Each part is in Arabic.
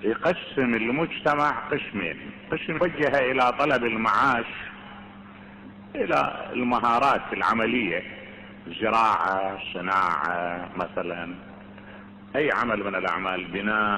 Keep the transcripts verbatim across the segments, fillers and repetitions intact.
يقسم المجتمع قسمين: قسم موجهة الى طلب المعاش، الى المهارات العملية، زراعة، صناعة مثلا، اي عمل من الاعمال، بناء.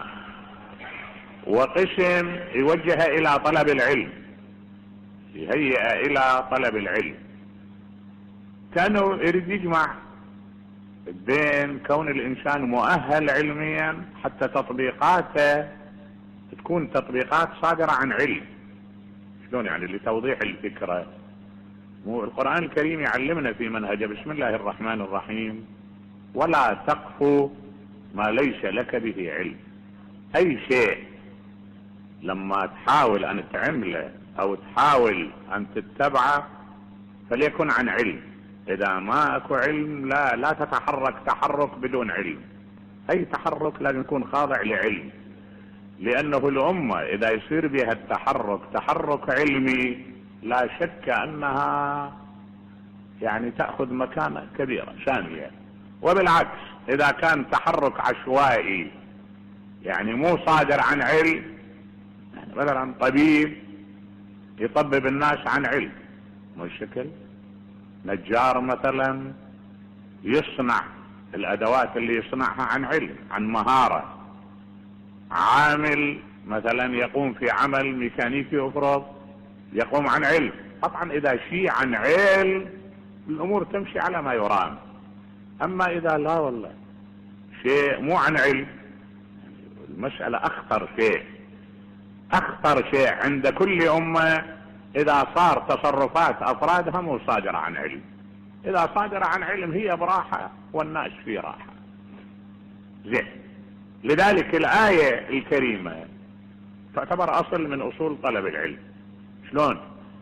وقسم يوجه الى طلب العلم، يهيئ الى طلب العلم، كانه يريد يجمع بين كون الانسان مؤهل علميا حتى تطبيقاته تكون تطبيقات صادرة عن علم. شلون يعني؟ لتوضيح الفكرة. القرآن الكريم يعلمنا في منهجه: بسم الله الرحمن الرحيم، ولا تقف ما ليس لك به علم. اي شيء لما تحاول ان تعمله او تحاول ان تتبعه فليكن عن علم. اذا ما اكو علم لا لا تتحرك تحرك بدون علم. اي تحرك لازم يكون خاضع لعلم، لانه الامة اذا يصير بها التحرك تحرك علمي لا شك انها يعني تأخذ مكانة كبيرة ثانية. وبالعكس اذا كان تحرك عشوائي يعني مو صادر عن علم، يعني مثلا طبيب يطبب الناس عن علم، مو الشكل. نجار مثلا يصنع الادوات اللي يصنعها عن علم، عن مهارة. عامل مثلا يقوم في عمل ميكانيكي افرض يقوم عن علم. طبعا اذا شيء عن علم الامور تمشي على ما يرام. اما اذا لا والله شيء مو عن علم، المسألة اخطر شيء. اخطر شيء عند كل امة اذا صار تصرفات افرادها مو صادرة عن علم. اذا صادرة عن علم هي براحة والناس في راحة. زين. لذلك الآية الكريمة تعتبر اصل من اصول طلب العلم. شلون؟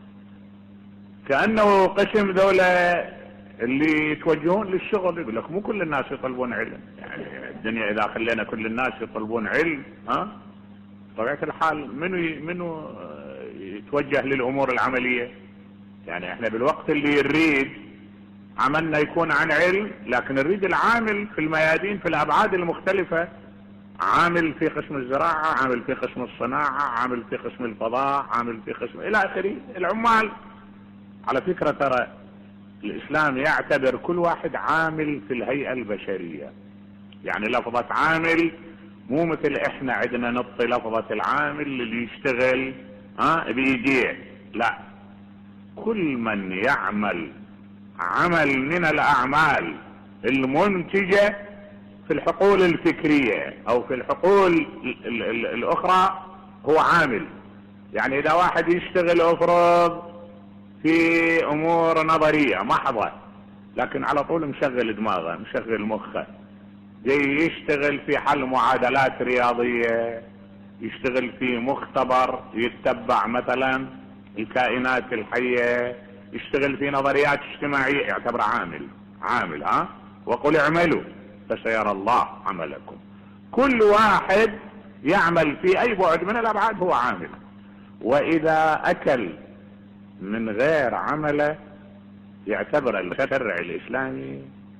كأنه قسم ذولا اللي يتوجهون للشغل يقول لك مو كل الناس يطلبون علم. يعني الدنيا اذا خلينا كل الناس يطلبون علم، ها طبيعة الحال منو منو يتوجه للامور العملية؟ يعني احنا بالوقت اللي نريد عملنا يكون عن علم، لكن نريد العامل في الميادين في الابعاد المختلفة، عامل في قسم الزراعة، عامل في قسم الصناعة، عامل في قسم الفضاء، عامل في قسم الى اخره. العمال على فكرة ترى الاسلام يعتبر كل واحد عامل في الهيئة البشرية. يعني لفظة عامل مو مثل احنا عندنا نطي لفظة العامل اللي يشتغل ها بيديه، لا، كل من يعمل عمل من الاعمال المنتجة في الحقول الفكرية او في الحقول ال ال الاخرى هو عامل. يعني اذا واحد يشتغل افرض في امور نظرية محضة لكن على طول مشغل دماغه مشغل مخه، جاي يشتغل في حل معادلات رياضية، يشتغل في مختبر يتبع مثلا الكائنات الحية، يشتغل في نظريات اجتماعية، يعتبر عامل. عامل ها وقل اعملوا فسيرى الله عملكم. كل واحد يعمل في اي بعد من الابعاد هو عامل. واذا اكل من غير عمله يعتبر الشرع الاسلامي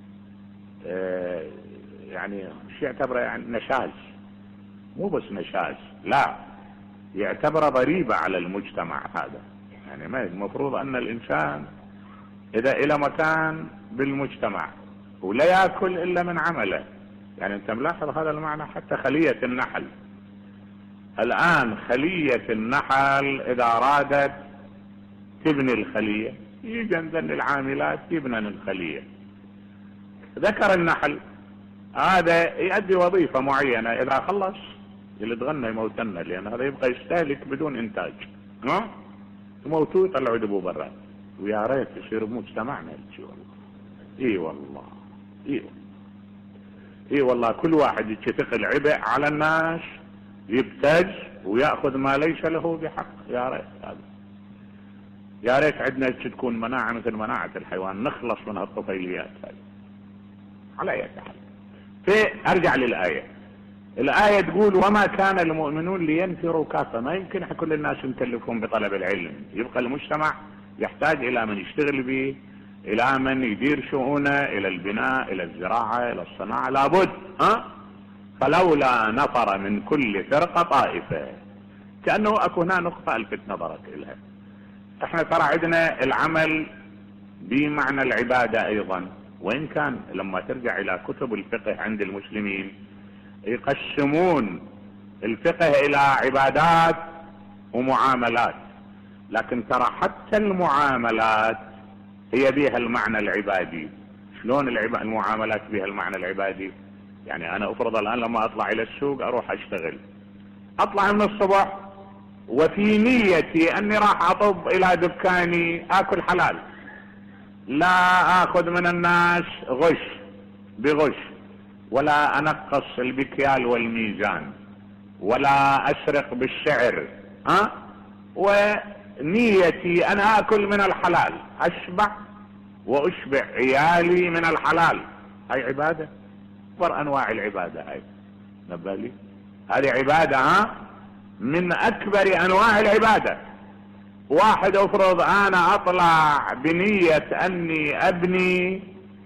آه يعني مش يعتبره يعني نشاز، مو بس نشاز، لا، يعتبره ضريبة على المجتمع هذا. يعني ما المفروض ان الانسان اذا الى مكان بالمجتمع ولا ياكل الا من عمله. يعني انت ملاحظ هذا المعنى حتى خلية النحل. الان خلية النحل اذا ارادت تبني الخلية يجي عندنا العاملات يبنن الخلية. ذكر النحل هذا يؤدي وظيفة معينة، اذا خلص اللي تغنى يموتنا، لان هذا يبقى يستهلك بدون انتاج. ها يموتوه يطلعوا دبو برا. ويا ريت يصير بمجتمعنا هيك والله. اي والله اي اي والله كل واحد يتثقل عبء على الناس يبتج ويأخذ ما ليس له بحق. يا ريت هذا، يا ريت عندنا تكون مناعة مثل مناعة الحيوان، نخلص من هالطفيليات هذه. على اي حال فارجع للآية. الآية تقول وما كان المؤمنون لينفروا كافة. ما يمكن كل الناس نكلفهم بطلب العلم، يبقى المجتمع يحتاج الى من يشتغل به، الى من يدير شؤونه، الى البناء، الى الزراعة، الى الصناعة، لابد ها فلولا نفر من كل فرقة طائفة. كأنه اكو هنا نقطة الفت نظرك إلها. احنا ترى عندنا العمل بمعنى العبادة ايضا، وان كان لما ترجع الى كتب الفقه عند المسلمين يقسمون الفقه الى عبادات ومعاملات، لكن ترى حتى المعاملات هي بها المعنى العبادي. شلون المعاملات بها المعنى العبادي؟ يعني انا افرض الان لما اطلع الى السوق اروح اشتغل، اطلع من الصبح وفي نيتي اني راح اطب الى دكاني اكل حلال، لا اخذ من الناس غش بغش، ولا انقص البكيال والميزان، ولا اسرق بالشعر، ها، ونيتي انا اكل من الحلال، اشبع واشبع عيالي من الحلال. هاي عبادة، اكبر انواع العبادة هاي، نبالي هذه عبادة، ها، من اكبر انواع العبادة. واحد افرض انا اطلع بنية اني ابني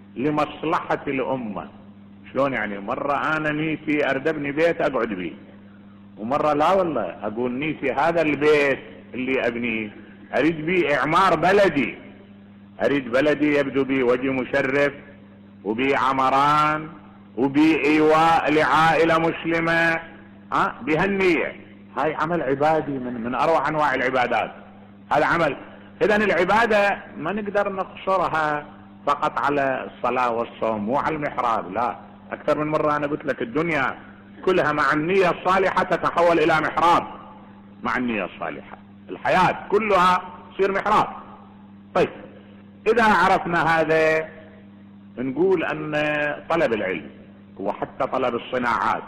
لمصلحة الامة. شلون يعني؟ مرة انا نيتي اريد ابني بيت اقعد بيه، ومرة لا والله اقول نيتي هذا البيت اللي ابنيه اريد بيه اعمار بلدي، اريد بلدي يبدو بيه وجه مشرف، وبيه عمران، وبيه ايواء لعائلة مسلمة، ها، بهالنية. هاي عمل عبادي من من اروع انواع العبادات، هذا عمل. اذا العبادة ما نقدر نقصرها فقط على الصلاة والصوم، مو على المحراب، لا. اكثر من مرة انا قلت لك الدنيا كلها مع النية الصالحة تتحول الى محراب. مع النية الصالحة الحياة كلها تصير محراب. طيب اذا عرفنا هذا نقول ان طلب العلم وحتى طلب الصناعات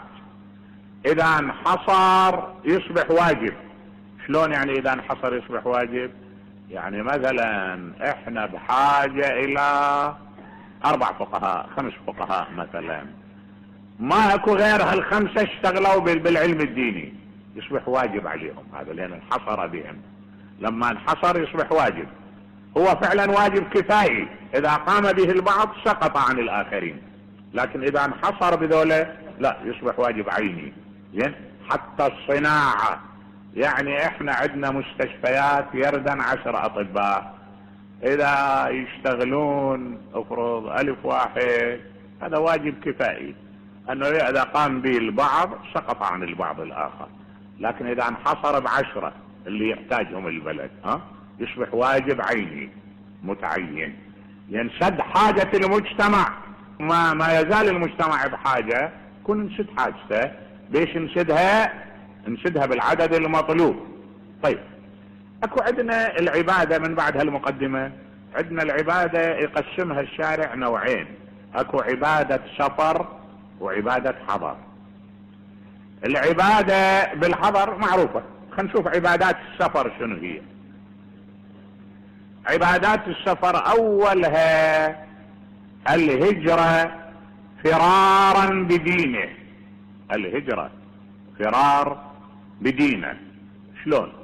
اذا انحصر يصبح واجب. شلون يعني اذا انحصر يصبح واجب؟ يعني مثلا احنا بحاجة الى اربع فقهاء، خمس فقهاء مثلا، ما اكو غير هالخمسة اشتغلوا بالعلم الديني، يصبح واجب عليهم هذا، لان انحصر بهم. لما انحصر يصبح واجب. هو فعلا واجب كفائي، اذا قام به البعض سقط عن الاخرين، لكن اذا انحصر بذوله لا، يصبح واجب عيني. زين، حتى الصناعة، يعني احنا عندنا مستشفيات يردن عشر اطباء، اذا يشتغلون افرض الف واحد هذا واجب كفائي، انه اذا قام به البعض سقط عن البعض الاخر. لكن اذا انحصر بعشرة اللي يحتاجهم البلد، ها، يصبح واجب عيني متعين، ينسد حاجة المجتمع. ما ما يزال المجتمع بحاجة، كن نسد حاجته. بيش نسدها؟ نسدها بالعدد المطلوب. طيب اكو عندنا العبادة من بعد هالمقدمة. عندنا العبادة يقسمها الشارع نوعين، اكو عبادة سفر وعبادة حضر. العبادة بالحضر معروفة، خلينا نشوف عبادات السفر شنو هي. عبادات السفر اولها الهجرة فرارا بدينه. الهجرة فرار بدينه. شلون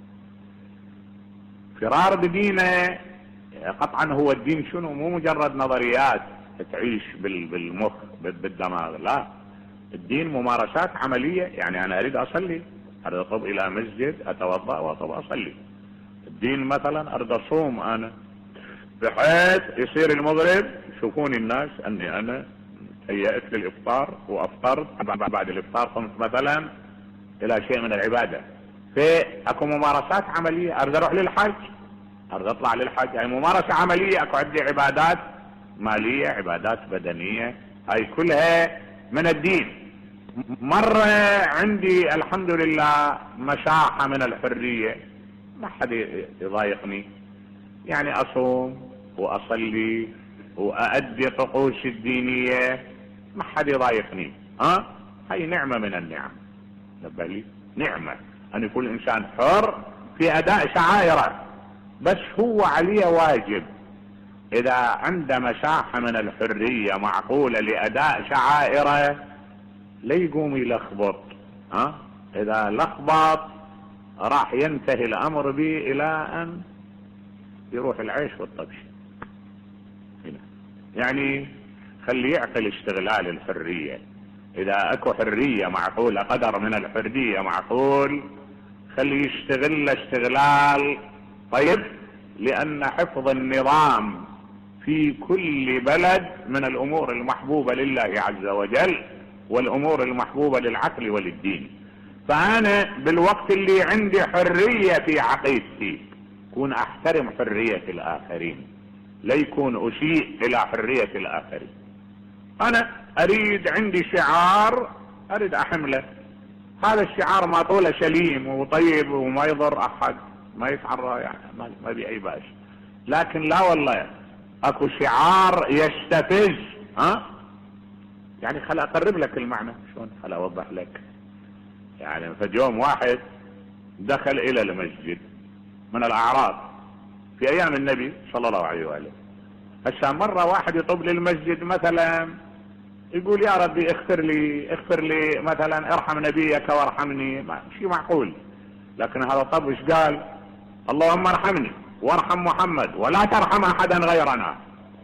فرار بدينه؟ قطعا هو الدين شنو؟ مو مجرد نظريات تعيش بالمخ بالدماغ، لا، الدين ممارسات عملية. يعني انا اريد اصلي، اريد اطب الى مسجد اتوضا واطب اصلي. الدين مثلا اريد اصوم انا، بحيث يصير المغرب يشوفوني الناس اني انا هيأت للافطار وافطرت، بعد الافطار قمت مثلا الى شيء من العبادة. في اكو ممارسات عملية. اريد اروح للحج، اريد اطلع للحج، يعني ممارسة عملية. اكو عندي عبادات مالية، عبادات بدنية، هاي كلها من الدين. مرة عندي الحمد لله مساحة من الحرية، ما حد يضايقني، يعني اصوم واصلي وأؤدي طقوس الدينية، ما حد يضايقني، ها، هاي نعمة من النعم. نبالي نعمة ان يكون الانسان حر في اداء شعائره، بس هو عليه واجب اذا عنده مساحة من الحرية معقولة لاداء شعائره لا يقوم يلخبط، ها، اذا لخبط راح ينتهي الامر به الى ان يروح العيش والطبش. يعني خلي يعقل استغلال الحرية. اذا اكو حرية معقولة، قدر من الحرية معقول، خلي يشتغل اشتغلال طيب، لان حفظ النظام في كل بلد من الامور المحبوبة لله عز وجل والامور المحبوبة للعقل وللدين. فانا بالوقت اللي عندي حرية في عقيدتي كون احترم حرية الاخرين، لا يكون اسيء الى حرية الاخرين. انا اريد عندي شعار اريد احمله، هذا الشعار ما طوله سليم وطيب وما يضر احد، ما يتعرى يعني ما, ما بي اي باس، لكن لا والله اكو شعار يستفز، ها يعني خل اقرب لك المعنى شلون، خل اوضح لك. يعني فجوم واحد دخل الى المسجد من الاعراب في ايام النبي صلى الله عليه واله. هسه مرة واحد يطب للمسجد مثلا يقول يا ربي اغفر لي اغفر لي مثلا ارحم نبيك وارحمني، شيء معقول. لكن هذا طب ايش قال؟ اللهم ارحمني وارحم محمد ولا ترحم احدا غيرنا.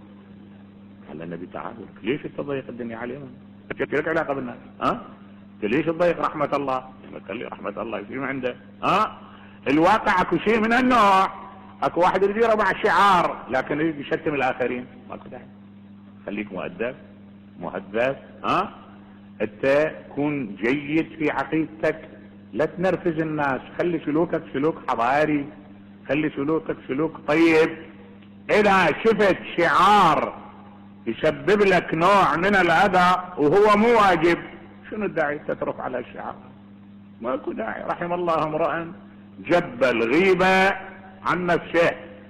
قال النبي تعالى ليش تضيق الدنيا عليهم؟ لك علاقة بالناس، ها؟ ليش تضيق رحمة الله؟ قال لي رحمة الله في ما عنده، ها؟ الواقع اكو شيء من النوع، اكو واحد يديره مع شعار لكن يريد يشتم الاخرين، ماكو داعي. خليك مؤدب مهذب، ها؟ انت كون جيد في عقيدتك، لا تنرفز الناس، خلي سلوكك سلوك حضاري، خلي سلوكك سلوك طيب. اذا شفت شعار يسبب لك نوع من الاذى وهو مو واجب، شنو الداعي تترك على الشعار؟ ماكو داعي. رحم الله امرأ جب الغيبة عن نفسه.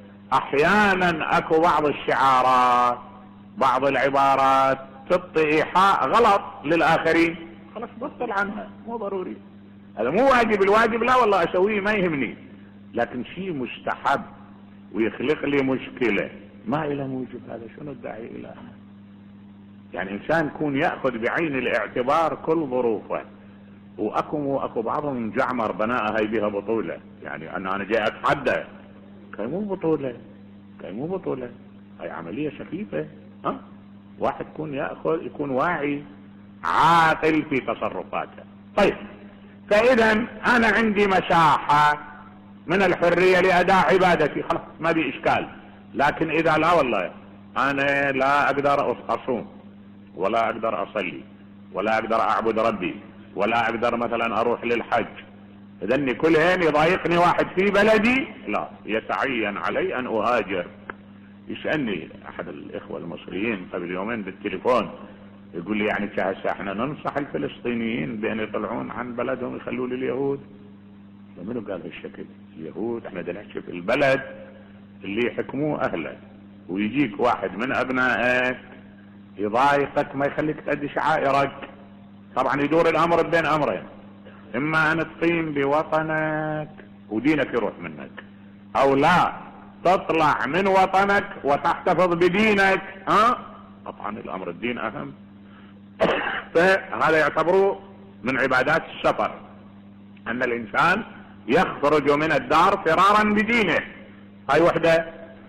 احيانا اكو بعض الشعارات بعض العبارات تعطي ايحاء غلط للاخرين، خلاص بطل عنها، مو ضروري، هذا مو واجب. الواجب لا والله اسويه ما يهمني، لكن شيء مستحب ويخلق لي مشكلة ما إلى موجب، هذا شنو الداعي إلى؟ يعني إنسان يكون يأخذ بعين الاعتبار كل ظروفه. وأكو وأكو بعضهم جعمر بناء هاي بها بطولة، يعني أنا أنا جاي أتحدى، كاي مو بطولة، كاي مو بطولة، هاي عملية سخيفة، ها؟ واحد يكون يأخذ يكون واعي عاقل في تصرفاته. طيب، فإذا أنا عندي مساحة من الحرية لأداء عبادتي، خلاص ما بي إشكال. لكن إذا لا والله أنا لا أقدر أصوم ولا أقدر أصلي ولا أقدر أعبد ربي ولا أقدر مثلا أروح للحج، إذن كلهن يضايقني واحد في بلدي، لا يتعين علي أن أهاجر. يسألني أحد الإخوة المصريين قبل يومين بالتليفون يقول لي يعني هسه احنا ننصح الفلسطينيين بأن يطلعون عن بلدهم يخلوا لليهود. منو قال هالشكل؟ اليهود احنا بدنا نحكي في البلد اللي يحكموه اهله، ويجيك واحد من ابنائك يضايقك ما يخليك تأدي شعائرك. طبعا يدور الامر بين امرين، اما ان تقيم بوطنك ودينك يروح منك، او لا تطلع من وطنك وتحتفظ بدينك، ها؟ طبعا الامر الدين اهم. فهذا يعتبره من عبادات السفر، ان الانسان يخرج من الدار فرارا بدينه، هاي وحدة.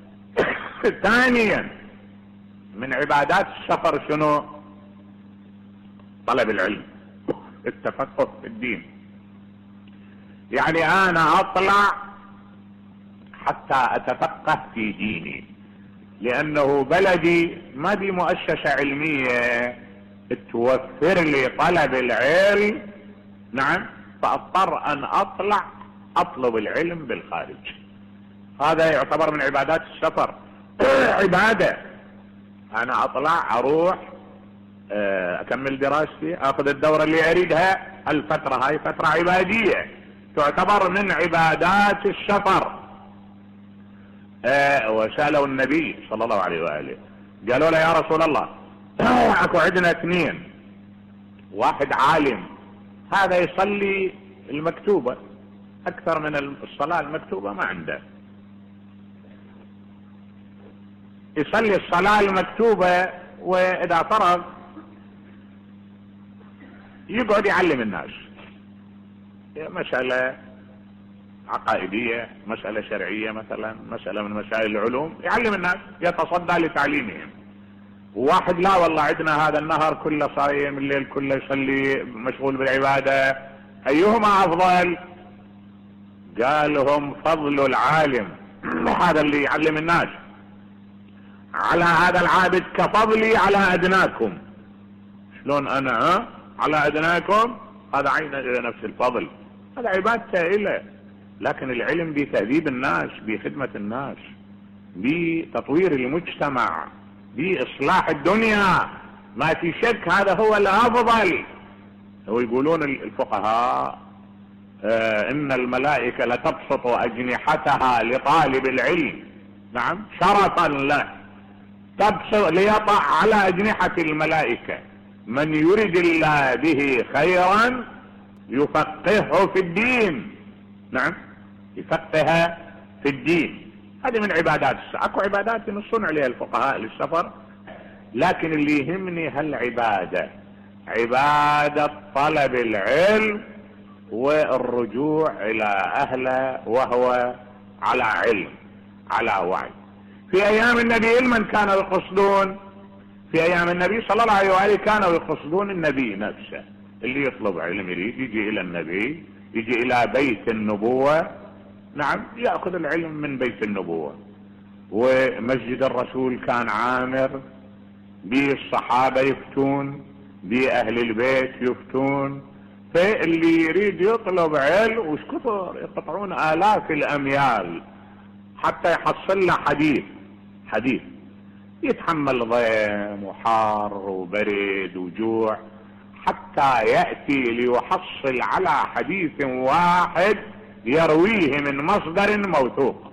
ثانيا من عبادات السفر شنو؟ طلب العلم، التفقه في الدين. يعني انا اطلع حتى اتفقه في ديني، لانه بلدي ما دي مؤسسة علمية توفر لي طلب العلم، نعم، فاضطر ان اطلع اطلب العلم بالخارج. هذا يعتبر من عبادات السفر. عبادة، انا اطلع اروح اكمل دراستي، اخذ الدورة اللي اريدها، الفترة هاي فترة عبادية تعتبر من عبادات السفر. وسألوا النبي صلى الله عليه وآله قالوا له يا رسول الله اكو عندنا اثنين، واحد عالم هذا يصلي المكتوبة اكثر من الصلاة المكتوبة ما عنده، يصلي الصلاة المكتوبة واذا فرغ يقعد يعلم الناس مسألة عقائدية، مسألة شرعية مثلا، مسألة من مسائل العلوم، يعلم الناس، يتصدى لتعليمهم. وواحد لا والله عندنا هذا النهر كله صايم، الليل كله يصلي مشغول بالعبادة، ايهما افضل؟ قال لهم فضل العالم هذا اللي يعلم الناس على هذا العابد كفضلي على ادناكم. شلون انا ها على ادناكم؟ هذا عين نفس الفضل، هذا عبادته إله. لكن العلم بتهذيب الناس، بخدمة الناس، بتطوير المجتمع، بإصلاح الدنيا، ما في شك هذا هو الأفضل. ويقولون الفقهاء آه إن الملائكة لتبسط أجنحتها لطالب العلم، نعم شرفا له، تبسط ليطع على أجنحة الملائكة من يرد الله به خيرا يفقهه في الدين، نعم يفقهه في الدين. هذه من عبادات الساعة. اكو عبادات ينصون عليها الفقهاء للسفر، لكن اللي يهمني هالعبادة، عبادة طلب العلم والرجوع الى اهله وهو على علم على وعي. في ايام النبي من كانوا يقصدون، في ايام النبي صلى الله عليه وآله كانوا يقصدون النبي نفسه، اللي يطلب علم يريد يجي الى النبي، يجي الى بيت النبوة، نعم يأخذ العلم من بيت النبوة. ومسجد الرسول كان عامر بالصحابة يفتون، بأهل البيت يفتون، فاللي يريد يطلب علم وش كثر يقطعون آلاف الأميال حتى يحصل له حديث حديث يتحمل ضيم وحار وبرد وجوع حتى يأتي ليحصل على حديث واحد يرويه من مصدر موثوق.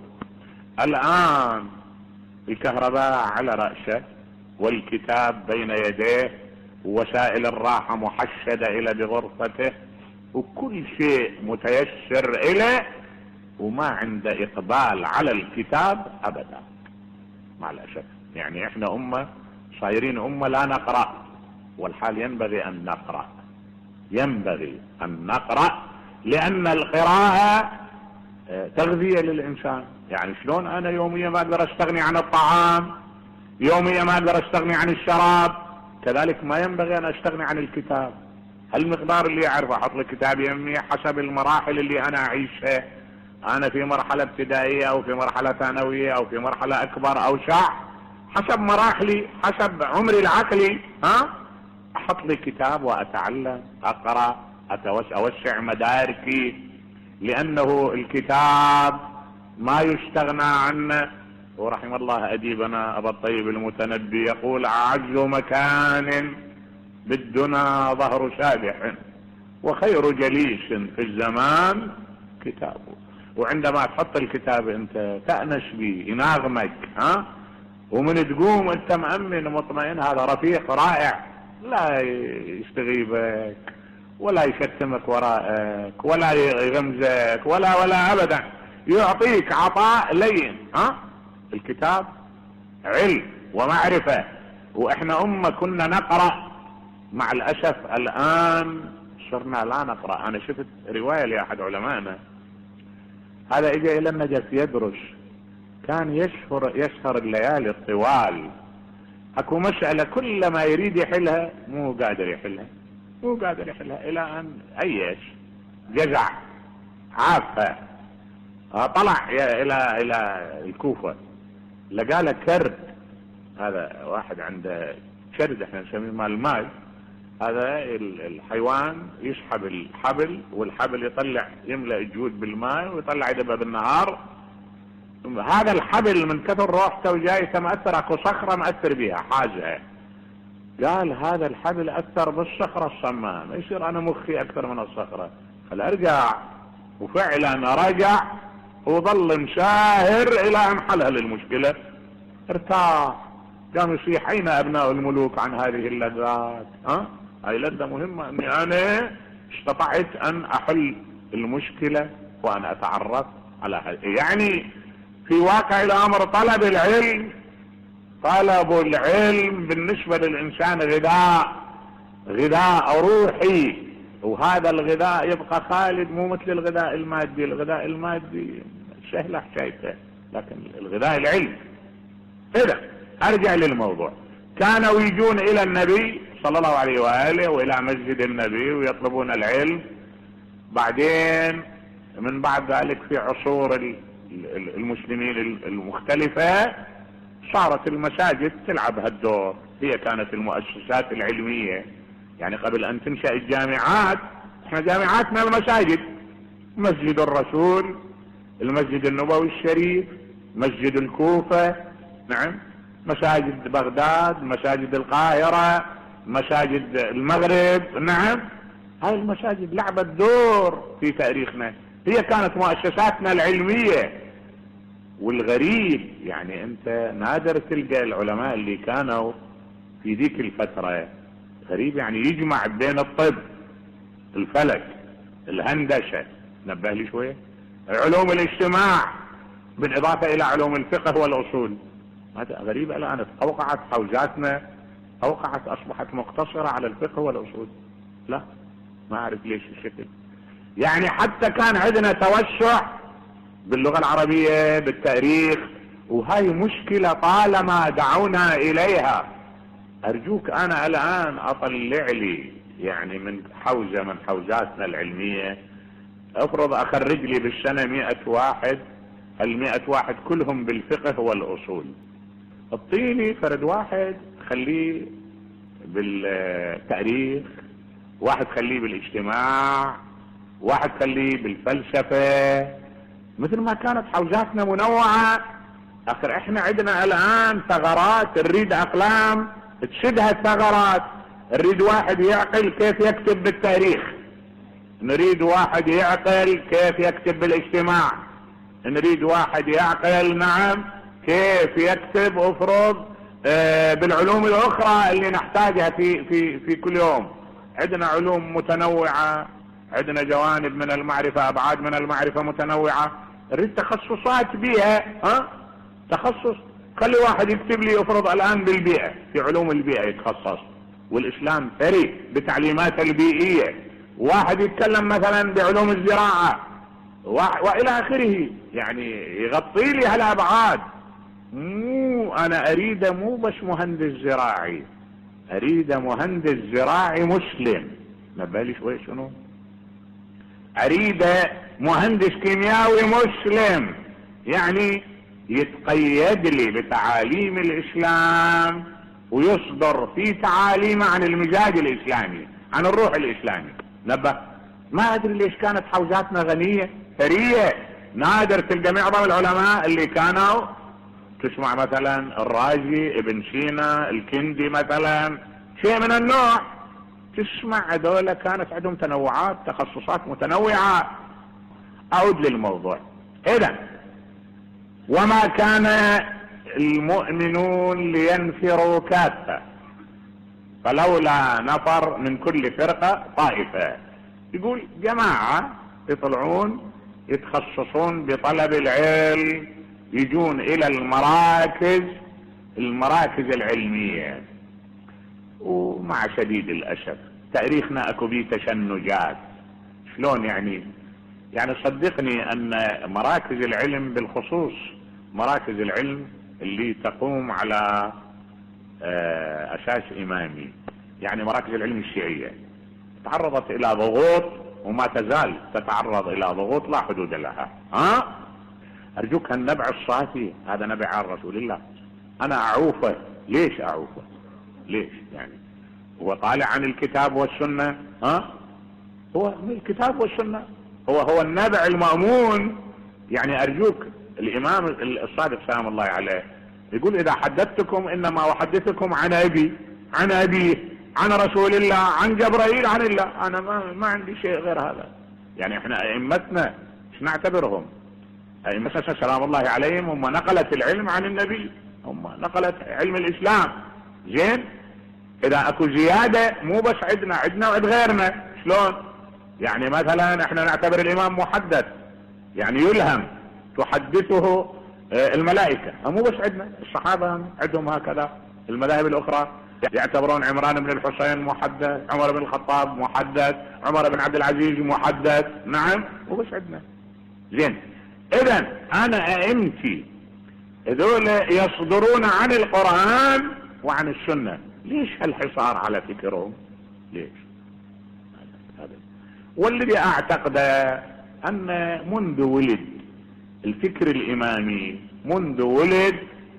الآن الكهرباء على رأسه والكتاب بين يديه ووسائل الراحة محشدة إلى بغرفته وكل شيء متيسر إليه، وما عنده إقبال على الكتاب أبدا مع الأسف. يعني احنا أمة صايرين أمة لا نقرأ، والحال ينبغي أن نقرأ، ينبغي أن نقرأ، لأن القراءة تغذية للإنسان. يعني شلون أنا يوميا ما أقدر أستغني عن الطعام، يوميا ما أقدر أستغني عن الشراب، كذلك ما ينبغي أن أستغني عن الكتاب. هالمقدار اللي أعرف أحط الكتاب يمي حسب المراحل اللي أنا أعيشها، أنا في مرحلة ابتدائية أو في مرحلة ثانوية أو في مرحلة أكبر أو شع، حسب مراحلي حسب عمري العقلي، ها أحط لي كتاب وأتعلم أقرأ أوسع مداركي، لأنه الكتاب ما يستغنى عنه. ورحم الله أديبنا أبا الطيب المتنبي يقول أعز مكان بالدنا ظهر سابح وخير جليس في الزمان كتابه. وعندما تحط الكتاب انت تأنس به يناغمك، ها ومن تقوم انت مأمن مطمئن، هذا رفيق رائع لا يستغيبك ولا يشتمك وراءك ولا يغمزك ولا ولا ابدا، يعطيك عطاء لين. ها الكتاب علم ومعرفة، واحنا امة كنا نقرأ، مع الاسف الان صرنا لا نقرأ. انا شفت رواية لاحد علمائنا، هذا اجى الى النجف يدرس، كان يسهر يسهر الليالي الطوال، اكو مسألة كل ما يريد يحلها مو قادر يحلها مو قادر يحلها الى ان ايش جزع عافى. طلع الى الى الكوفة لقى له كرد، هذا واحد عنده كرد احنا نسميه مال الماء، هذا الحيوان يسحب الحبل والحبل يطلع يملأ الجود بالماء ويطلع يدبه بالنهار، هذا الحبل من كثر روحته وجايته مأثر، اكو صخرة مأثر بها حاجها، قال هذا الحبل أثر بالصخرة الصمام، يصير أنا مخي أكثر من الصخرة، خل أرجع. وفعلا رجع وظل مساهر إلى أن حلها للمشكلة، ارتاح، قام يصيح أين أبناء الملوك عن هذه اللذات؟ ها هاي لذة مهمة أني أنا استطعت أن أحل المشكلة وأن أتعرف على هذا. يعني في واقع الأمر طلب العلم، طلب العلم بالنسبة للإنسان غذاء غذاء روحي، وهذا الغذاء يبقى خالد، مو مثل الغذاء المادي. الغذاء المادي سهلة حكايته، لكن الغذاء العلم. إذا أرجع للموضوع، كانوا يجون الى النبي صلى الله عليه وآله والى مسجد النبي ويطلبون العلم. بعدين من بعد ذلك في عصور المسلمين المختلفة صارت المساجد تلعب هالدور، هي كانت المؤسسات العلمية. يعني قبل ان تنشأ الجامعات احنا جامعاتنا المساجد، مسجد الرسول، المسجد النبوي الشريف، مسجد الكوفة، نعم، مساجد بغداد، مساجد القاهرة، مساجد المغرب، نعم، هاي المساجد لعبت دور في تاريخنا، هي كانت مؤسساتنا العلمية. والغريب يعني انت نادر تلقى العلماء اللي كانوا في ذيك الفترة، غريب يعني يجمع بين الطب، الفلك، الهندسة، نبه لي شوية، علوم الاجتماع، بالاضافة الى علوم الفقه والاصول. هذا غريب الان اوقعت حوزاتنا، اوقعت اصبحت مقتصرة على الفقه والاصول. لا ما اعرف ليش الشكل. يعني حتى كان عندنا توسع باللغة العربية، بالتاريخ، وهاي مشكلة طالما دعونا اليها. ارجوك انا الان اطلع لي يعني من حوزة من حوزاتنا العلمية، افرض اخرج لي بالسنة مئة واحد، المئة واحد كلهم بالفقه والاصول، اعطيني فرد واحد خليه بالتاريخ، واحد خليه بالاجتماع، واحد خليه بالفلسفة، مثل ما كانت حوزاتنا منوعة. اخر احنا عندنا الان ثغرات، نريد اقلام تشدها الثغرات، نريد واحد يعقل كيف يكتب بالتاريخ، نريد واحد يعقل كيف يكتب بالاجتماع، نريد واحد يعقل نعم كيف يكتب افرض آه بالعلوم الاخرى اللي نحتاجها في في في كل يوم. عندنا علوم متنوعة، عندنا جوانب من المعرفة، ابعاد من المعرفة متنوعة، نريد تخصصات بيئة، ها تخصص، خلي واحد يكتب لي افرض الان بالبيئة، في علوم البيئة يتخصص، والاسلام ثري بتعليمات البيئية، واحد يتكلم مثلا بعلوم الزراعة والى اخره، يعني يغطي لي هالابعاد. مو انا اريد مو بس مهندس زراعي، اريد مهندس زراعي مسلم، نبالي شوي شنو، اريد مهندس كيميائي مسلم، يعني يتقيد لي بتعاليم الاسلام ويصدر في تعاليمه عن المزاج الاسلامي، عن الروح الاسلامي. نبه، ما ادري ليش كانت حوزاتنا غنية ثرية، نادر تلقى معظم العلماء اللي كانوا تسمع مثلا الرازي، ابن سينا، الكندي مثلا، شيء من النوع، تسمع هذول كانت عندهم تنوعات، تخصصات متنوعة. اعود للموضوع. اذا وما كان المؤمنون لينفروا كافة فلولا نفر من كل فرقة طائفة. يقول جماعة يطلعون يتخصصون بطلب العلم، يجون الى المراكز المراكز العلمية. ومع شديد الاسف تاريخنا اكو بيه تشنجات. شلون يعني؟ يعني صدقني ان مراكز العلم بالخصوص مراكز العلم اللي تقوم على اساس امامي، يعني مراكز العلم الشيعية، تعرضت الى ضغوط وما تزال تتعرض الى ضغوط لا حدود لها. ها ارجوك هالنبع الصافي، هذا نبع عن رسول الله، انا اعوفه. ليش اعوفه؟ ليش يعني؟ هو طالع عن الكتاب والسنة، ها هو من الكتاب والسنة، هو هو النبع المأمون. يعني ارجوك، الامام الصادق سلام الله عليه يقول اذا حدثتكم انما احدثكم عن ابي عن ابيه عن رسول الله عن جبرائيل عن الله، انا ما, ما عندي شيء غير هذا. يعني احنا ائمتنا ايش نعتبرهم؟ ائمتنا سلام الله عليهم هم نقلت العلم عن النبي، هم نقلت علم الاسلام. زين، اذا اكو زيادة مو بس عندنا عندنا وعند غيرنا. شلون يعني؟ مثلا احنا نعتبر الامام محدث، يعني يلهم، تحدثه الملائكة، مو بس عندنا، الصحابة عندهم هكذا. المذاهب الاخرى يعتبرون عمران بن الحسين محدث، عمر بن الخطاب محدث، عمر بن عبد العزيز محدث، نعم، مو بس عندنا. زين، اذا انا ائمتي هذول يصدرون عن القرآن وعن السنة. ليش هالحصار على فكرهم؟ ليش؟ والذي اعتقده ان منذ ولد الفكر الامامي، منذ ولد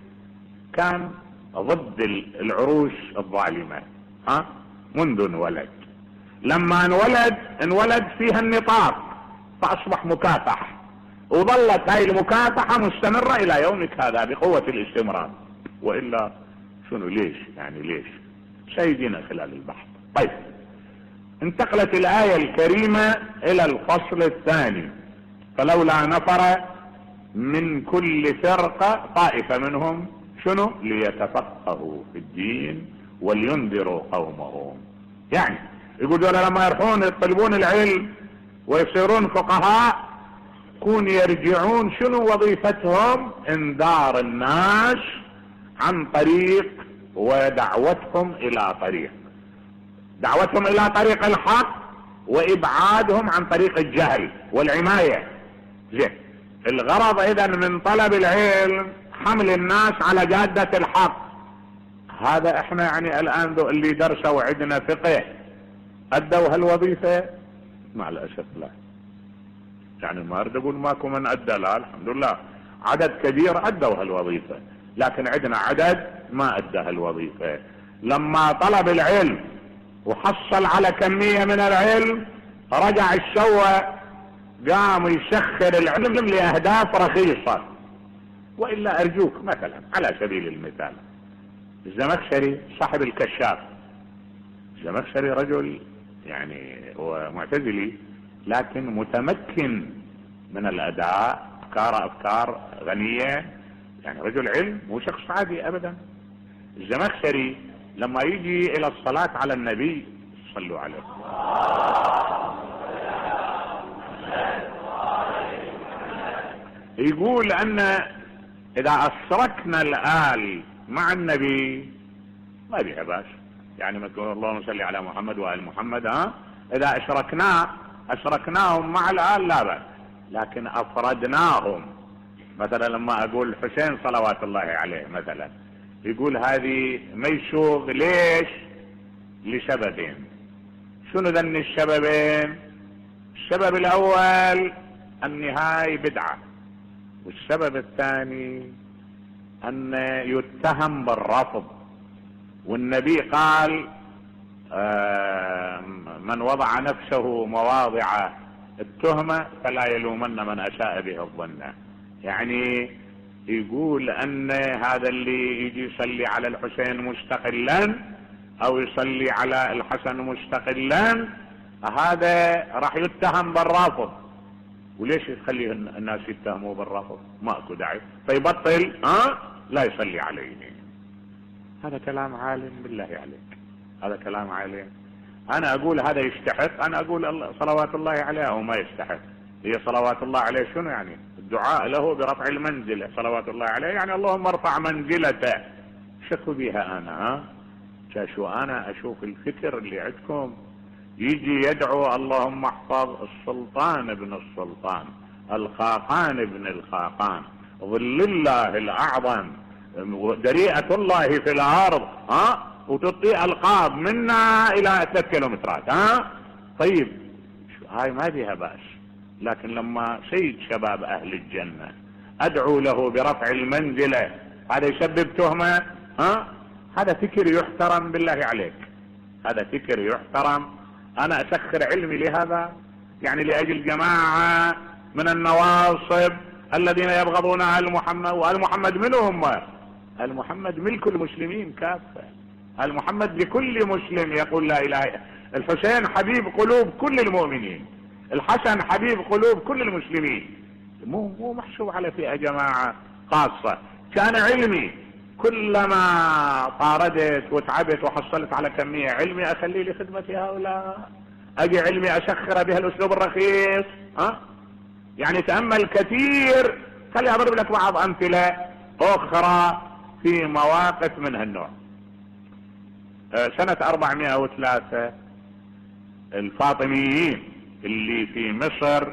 كان ضد العروش الظالمة، ها؟ منذ انولد. لما انولد انولد فيها النطاق فاصبح مكافح، وظلت هاي المكافحة مستمرة الى يومك هذا بقوة الاستمرار. والا شنو؟ ليش يعني؟ ليش؟ سيدنا خلال البحث. طيب، انتقلت الآية الكريمة الى الفصل الثاني: فلولا نفر من كل فرقة طائفة منهم شنو؟ ليتفقهوا في الدين ولينذروا قومهم. يعني يقول دول لما يروحون يطلبون العلم ويصيرون فقهاء كون يرجعون شنو وظيفتهم؟ انذار الناس عن طريق ودعوتهم الى طريق دعوتهم الى طريق الحق وابعادهم عن طريق الجهل والعناية. زين، الغرض اذا من طلب العلم حمل الناس على جادة الحق. هذا احنا يعني الان ذو اللي درسوا عندنا فقه ادوا هالوظيفة؟ مع الاسف لا. يعني ما اريد اقول ماكو من ادى، لا الحمد لله عدد كبير ادوا هالوظيفة، لكن عندنا عدد ما ادى هالوظيفة. لما طلب العلم وحصل على كمية من العلم رجع الشوى قام يسخر العلم لاهداف رخيصة. والا ارجوك مثلا على سبيل المثال الزمخشري صاحب الكشاف، الزمخشري رجل يعني هو معتزلي لكن متمكن من الاداء، افكار افكار غنية، يعني رجل علم مو شخص عادي ابدا. الزمخشري لما يجي الى الصلاة على النبي صلوا عليه يقول ان اذا اشركنا الآل مع النبي ما بيها باس، يعني ما تقول اللهم صل على محمد وآل محمد، ها؟ اذا اشركنا اشركناهم مع الآل لا بأس، لكن افردناهم. مثلا لما اقول الحسين صلوات الله عليه مثلا يقول هذه ميسوغ. ليش؟ لسببين. شنو ذن السببين؟ السبب الاول ان هاي بدعة، والسبب الثاني ان يتهم بالرفض، والنبي قال من وضع نفسه مواضع التهمة فلا يلومن من اساء به الظن. يعني يقول ان هذا اللي يجي يصلي على الحسين مستقلا او يصلي على الحسن مستقلا هذا راح يتهم بالرفض. وليش تخلي الناس يتهموا بالرفض؟ ماكو داعي، فيبطل ها لا يصلي عليه. هذا كلام عالم بالله عليك، هذا كلام عالم. انا اقول هذا يستحق، انا اقول صلوات الله عليه او ما يستحق. هي صلوات الله عليه شنو يعني؟ الدعاء له برفع المنزلة، صلوات الله عليه يعني اللهم ارفع منزلته. شكو بها انا؟ ها شو انا اشوف الفكر اللي عندكم يجي يدعو اللهم احفظ السلطان ابن السلطان، الخاقان ابن الخاقان، ظل الله الاعظم، دريئة الله في الارض، ها؟ وتطيع القاب منا الى ثلاث كيلومترات، ها؟ طيب هاي ما بيها باس. لكن لما سيد شباب اهل الجنة ادعو له برفع المنزلة هذا يسبب تهمة؟ ها؟ هذا فكر يحترم بالله عليك، هذا فكر يحترم. انا اسخر علمي لهذا؟ يعني لاجل جماعة من النواصب الذين يبغضون آل محمد. وآل محمد من هم؟ آل محمد ملك المسلمين كافة، آل محمد لكل مسلم يقول لا اله الا. الحسين حبيب قلوب كل المؤمنين، الحسن حبيب قلوب كل المسلمين، مو مو محسوب على فئة جماعة خاصة. كان علمي كلما طاردت وتعبت وحصلت على كمية علمي اخلي لي خدمة هؤلاء، اجي علمي اسخر بها الاسلوب الرخيص، ها؟ يعني تأمل كثير. خلي اضرب لك بعض امثلة اخرى في مواقف من هالنوع. سنة أربعمائة وثلاثة الفاطميين اللي في مصر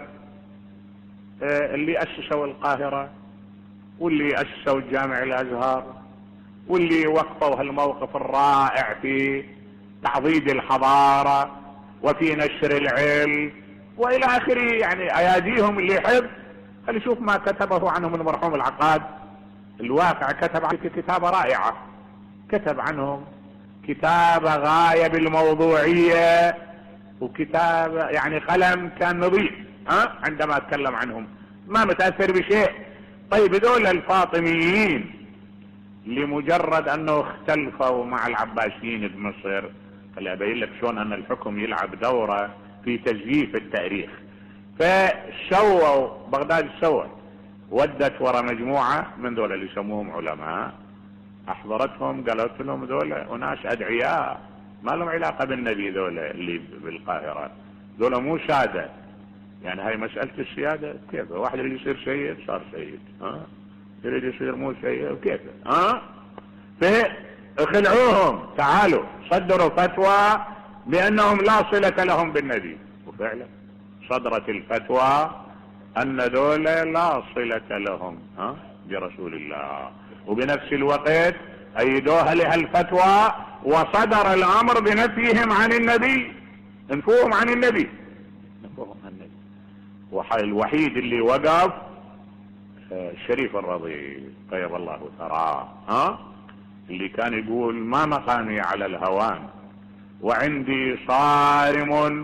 اللي اسسوا القاهرة واللي اسسوا الجامع الازهر واللي وقفوا هالموقف الرائع في تعضيد الحضارة وفي نشر العلم والى اخره، يعني اياديهم اللي يحب خلي يشوف ما كتبه عنهم المرحوم العقاد. الواقع كتب عنه كتابة رائعة، كتب عنهم كتابة غاية بالموضوعية، وكتابة يعني قلم كان نظيف ها عندما اتكلم عنهم، ما متأثر بشيء. طيب دول الفاطميين لمجرد انه اختلفوا مع العباسيين بمصر، خلي ابين لك شلون ان الحكم يلعب دورة في تزييف التاريخ. فشووا بغداد، سووا ودت ورا مجموعة من دول اللي يسموهم علماء، احضرتهم قالت لهم دول اناس ادعياء ما لهم علاقة بالنبي، دول اللي بالقاهرة دول مو سادة. يعني هاي مسألة السيادة كيف واحد اللي يصير سيد صار سيد، ها يريد يصير مو سيد كيف، ها فخلعوهم، تعالوا صدروا فتوى بانهم لا صلة لهم بالنبي، وفعلا صدرت الفتوى ان دول لا صلة لهم ها برسول الله، وبنفس الوقت ايدوها لها الفتوى وصدر الامر بنفيهم عن النبي، انفوهم عن النبي، نفوهم عن النبي. والوحيد اللي وقف الشريف الرضي طيب الله ثراه، ها اللي كان يقول ما مقامي على الهوان وعندي صارم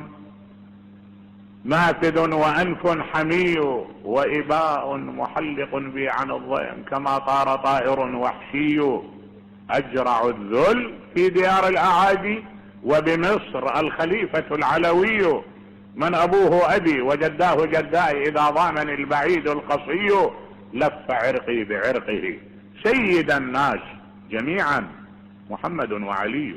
نافذ وانف حمي واباء محلق بي عن الضيم كما طار طائر وحشي، اجرع الذل في ديار الاعادي وبمصر الخليفة العلوي، من ابوه ابي وجداه جدائي اذا ضامن البعيد القصي، لف عرقي بعرقه سيد الناس جميعا محمد وعلي.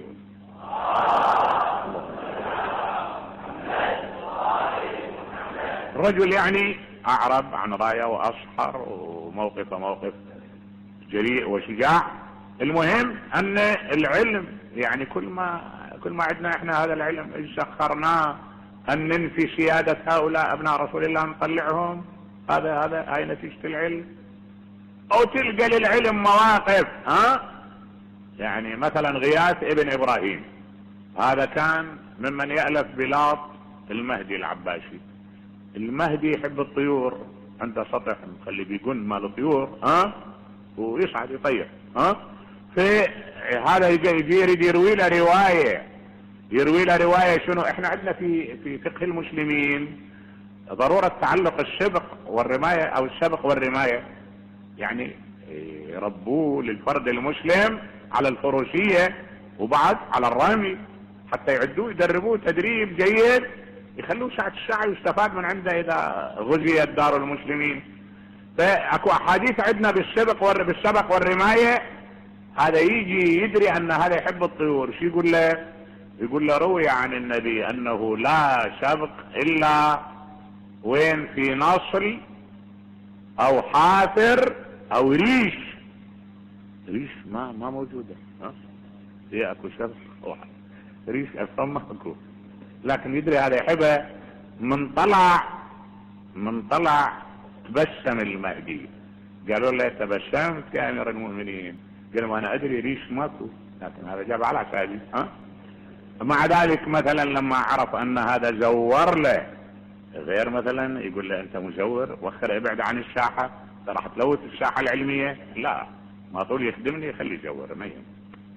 الرجل يعني اعرب عن راية واصحر وموقفه موقف جريء وشجاع. المهم ان العلم يعني كل ما كل ما عندنا احنا هذا العلم ايش سخرناه ان ننفي سيادة هؤلاء ابناء رسول الله نطلعهم، هذا هذا هاي نتيجة العلم. او تلقى للعلم مواقف، ها يعني مثلا غياث ابن ابراهيم هذا كان ممن يألف بلاط المهدي العباسي. المهدي يحب الطيور، عنده سطح مخلي بيقن مال الطيور ها ويصعد يطير، ها فهذا يجي يريد يروي له رواية، يروي له رواية شنو. احنا عندنا في في فقه المسلمين ضرورة تعلق السبق والرماية او السبق والرماية، يعني يربوه للفرد المسلم على الفروسية وبعد على الرمي حتى يعدوه يدربوه تدريب جيد يخلوه ساعة الساعة يستفاد من عنده اذا غزيت دار المسلمين. فاكو احاديث عندنا بالسبق والر... بالسبق والرماية. هذا يجي يدري ان هذا يحب الطيور، شو يقول له؟ يقول له روي عن النبي انه لا سبق الا وين في نصل او حافر او ريش. ريش ما ما موجودة، ها هي اكو سبق واحد ريش اصلا ما اكو، لكن يدري هذا يحبه. من طلع من طلع تبسم المهدي، قالوا له تبسمت يا امير المؤمنين، قال ما انا ادري ريش ماكو، لكن هذا جاب على حسابي. ها مع ذلك مثلا لما عرف ان هذا زور له غير مثلا يقول له انت مزور وخر ابعد عن الساحة، راح تلوث الساحة العلمية، لا ما طول يخدمني خليه يزور ما يهم.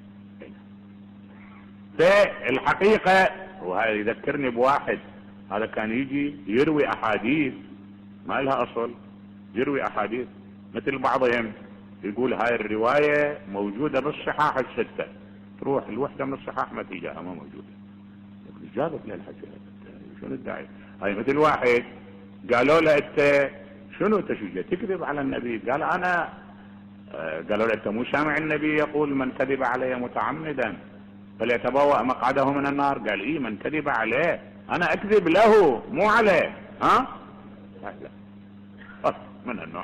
فالحقيقة وهذا يذكرني بواحد هذا كان يجي يروي احاديث ما لها اصل، يروي احاديث مثل بعضهم يقول هاي الرواية موجودة بالصحاح الستة، تروح الوحدة من الصحاح ما تلقاها ما موجودة، جابت لها الحكي شنو الداعي. هاي مثل واحد قالوا له انت شنو انت شو جاي تكذب على النبي؟ قال انا آه قالوا له انت مو سامع النبي يقول من كذب علي متعمدا فليتبوأ مقعده من النار؟ قال ايه من كذب عليه انا اكذب له مو عليه. ها لا لا بس من النوع.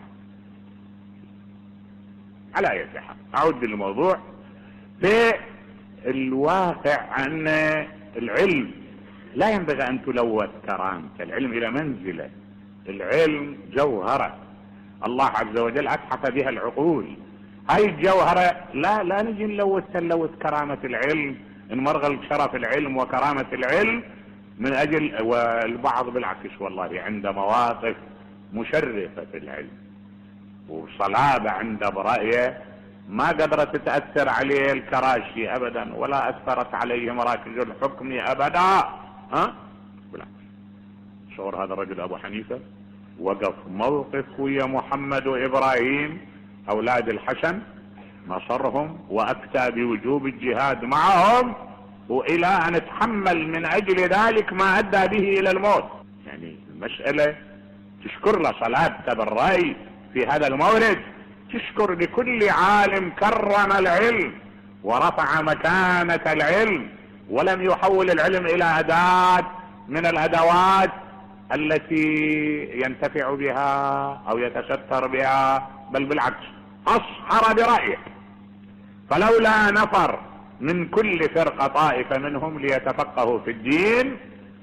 على اي حال اعود للموضوع. في الواقع ان العلم لا ينبغي ان تلوث كرامته، العلم الى منزله، العلم جوهرة الله عز وجل اتحف بها العقول. هاي الجوهرة لا لا نجي نلوث نلوث كرامة العلم، نمرغل شرف العلم وكرامة العلم من اجل. والبعض بالعكس والله عنده مواقف مشرفة في العلم وصلابة عنده برأيه ما قدرت تأثر عليه الكراشي ابدا ولا اثرت عليه مراكز الحكم ابدا. ها بالعكس. شعور هذا الرجل ابو حنيفة وقف موقف ويا محمد وابراهيم اولاد الحسن، نصرهم وافتى بوجوب الجهاد معهم، والى ان تحمل من اجل ذلك ما ادى به الى الموت. يعني المسألة تشكر له صلابته بالرأي في هذا المورد، تشكر لكل عالم كرم العلم ورفع مكانة العلم ولم يحول العلم الى اداة من الادوات التي ينتفع بها او يتستر بها، بل بالعكس اصحر برأيه. فلولا نفر من كل فرقة طائفة منهم ليتفقهوا في الدين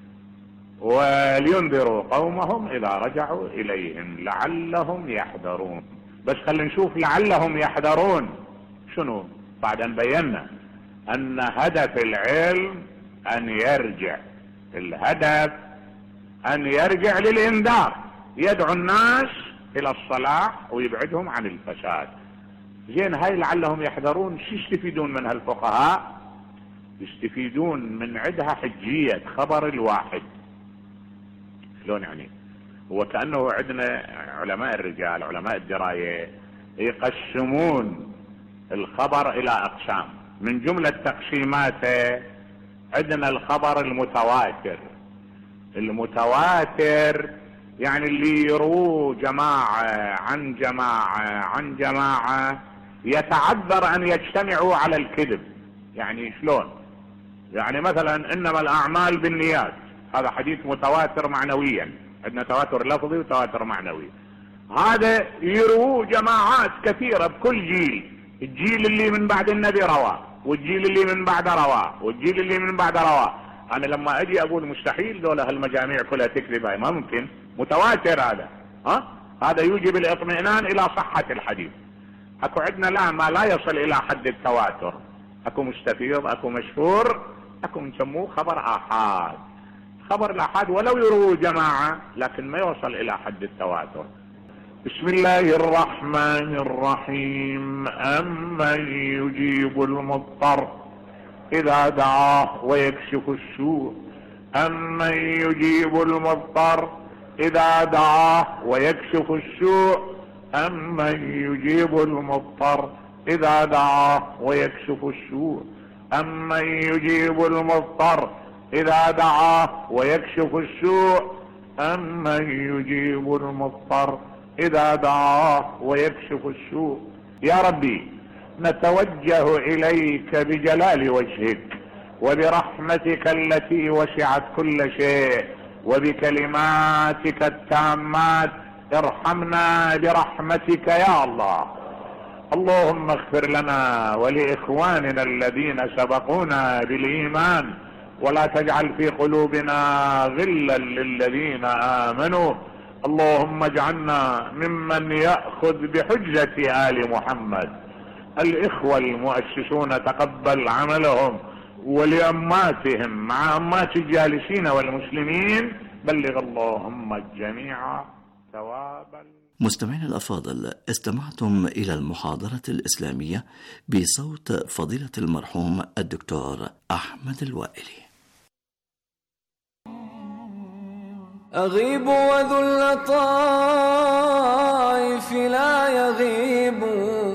ولينذروا قومهم اذا رجعوا اليهم لعلهم يحذرون. بس خلينا نشوف لعلهم يحذرون شنو بعد ان بينا ان هدف العلم ان يرجع، الهدف ان يرجع للانذار، يدعو الناس الى الصلاح ويبعدهم عن الفساد. زين هاي لعلهم يحذرون شو يستفيدون منها الفقهاء؟ يستفيدون من عدها حجية خبر الواحد. شلون يعني؟ هو كأنه عندنا علماء الرجال علماء الدراية يقسمون الخبر الى اقسام، من جملة تقسيماته عندنا الخبر المتواتر. المتواتر يعني اللي يروه جماعة عن جماعة عن جماعة يتعذر ان يجتمعوا على الكذب. يعني شلون؟ يعني مثلا انما الاعمال بالنيات، هذا حديث متواتر معنويا، عندنا تواتر لفظي وتواتر معنوي. هذا يروه جماعات كثيرة بكل جيل، الجيل اللي من بعد النبي رواه والجيل اللي من بعد رواه والجيل اللي من بعد رواه. انا لما اجي اقول مستحيل دولة هالمجاميع كلها تكذب، هاي ما ممكن، متواتر هذا. ها هذا يوجب الاطمئنان الى صحة الحديث. اكو عندنا لا ما لا يصل الى حد التواتر، اكو مستفيض اكو مشهور اكو نسموه خبر احاد. خبر الاحاد ولو يروه جماعة لكن ما يوصل الى حد التواتر. بسم الله الرحمن الرحيم. أمن يجيب المضطر إذا دعاه ويكشف السوء، أمن يجيب المضطر إذا دعاه ويكشف السوء، أمن يجيب المضطر إذا دعاه ويكشف السوء، أمن يجيب المضطر إذا دعاه ويكشف السوء، أمن يجيب المضطر إذا دعاه ويكشف السوء. يا ربي نتوجه إليك بجلال وجهك وبرحمتك التي وسعت كل شيء وبكلماتك التامات، ارحمنا برحمتك يا الله. اللهم اغفر لنا ولإخواننا الذين سبقونا بالإيمان، ولا تجعل في قلوبنا غلا للذين آمنوا. اللهم اجعلنا ممن يأخذ بحجة آل محمد. الإخوة المؤسسون تقبل عملهم، ولأماتهم مع أمات الجالسين والمسلمين بلغ اللهم الجميع ثوابا. مستمعينا الأفاضل، استمعتم إلى المحاضرة الإسلامية بصوت فضيلة المرحوم الدكتور أحمد الوائلي. أغيب وذو اللطائف لا يغيب،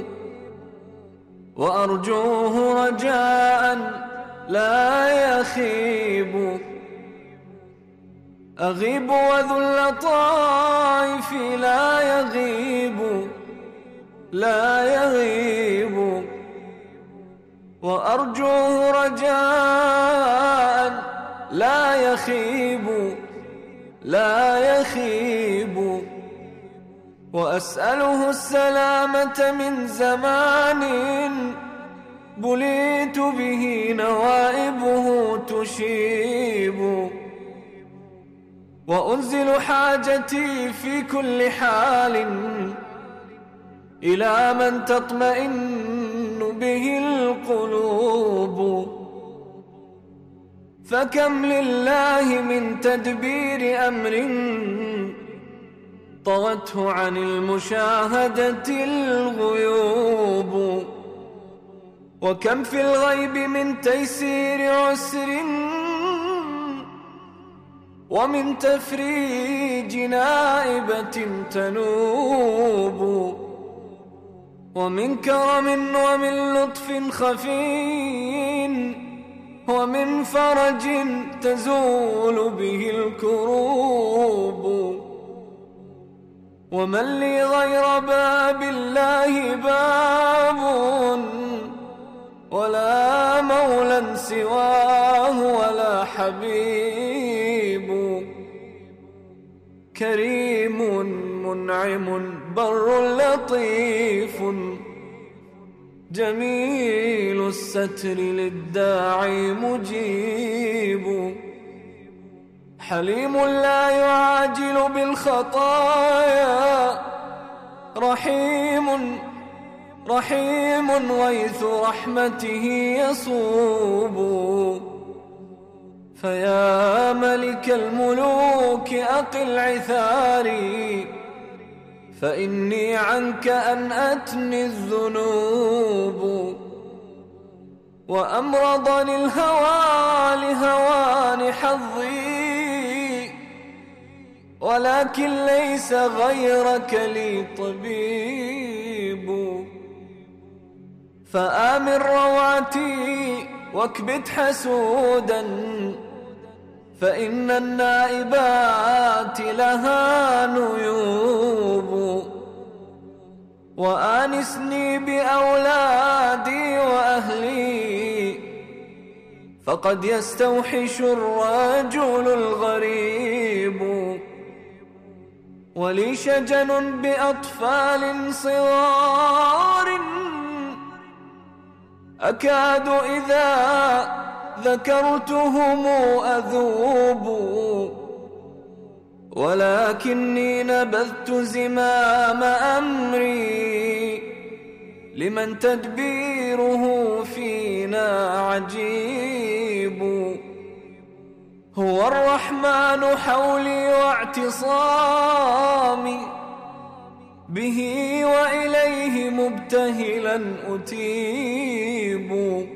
وأرجوه رجاء لا يخيب. أغيب وذو اللطائف لا يغيب لا يغيب، وأرجوه رجاء لا يخيب لا يخيب. وأسأله السلامة من زمان بليت به نوائبه تشيب، وأنزل حاجتي في كل حال إلى من تطمئن به القلوب. فكم لله من تدبير أمر طوته عن المشاهدة الغيوب، وكم في الغيب من تيسير عسر ومن تفريج نائبة تنوب، ومن كرم ومن لطف خفي ومن فرج تزول به الكروب. ومن لي غير باب الله باب ولا مولى سواه ولا حبيب. كريم منعم بر لطيف جميل الستر للداعي مجيب. حليم لا يعاجل بالخطايا رحيم رحيم غيث رحمته يصوب. فيا ملك الملوك أقل عثاري فإني عنك أن أتني الذنوب. وأمرضني الهوى لهوان حظي ولكن ليس غيرك لي طبيب. فآمن روعتي واكبت حسودا فإن النائبات لها نيوب. وآنسني بأولادي وأهلي فقد يستوحش الرجل الغريب. ولي شجن بأطفال صغار أكاد إذا ذكرتهم أذوب. ولكني نبذت زمام أمري لمن تدبيره فينا عجيب. هو الرحمن حولي واعتصامي به وإليه مبتهلا أتيب.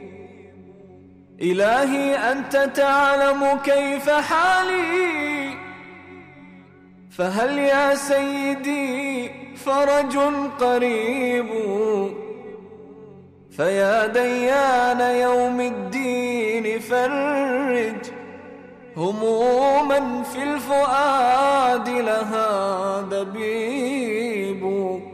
إلهي أنت تعلم كيف حالي فهل يا سيدي فرج قريب. فيا ديان يوم الدين فرج هموما في الفؤاد لها دبيب.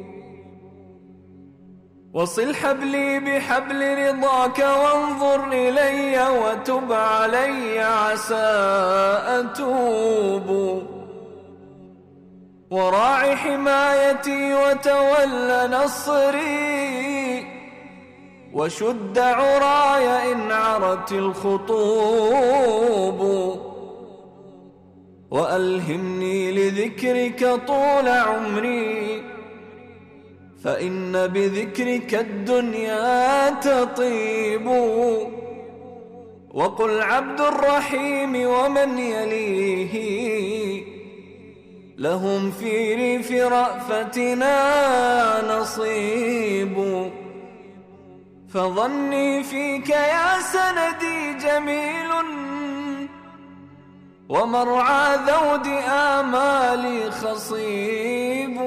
وصل حبلي بحبل رضاك وانظر إلي وتب علي عسى أتوب. وراعي حمايتي وتول نصري وشد عراي إن عرت الخطوب. وألهمني لذكرك طول عمري فإن بذكرك الدنيا تطيب. وقل عبد الرحيم ومن يليه لهم في ريف رأفتنا نصيب. فظني فيك يا سندي جميل ومرعى ذود آمالي خصيب.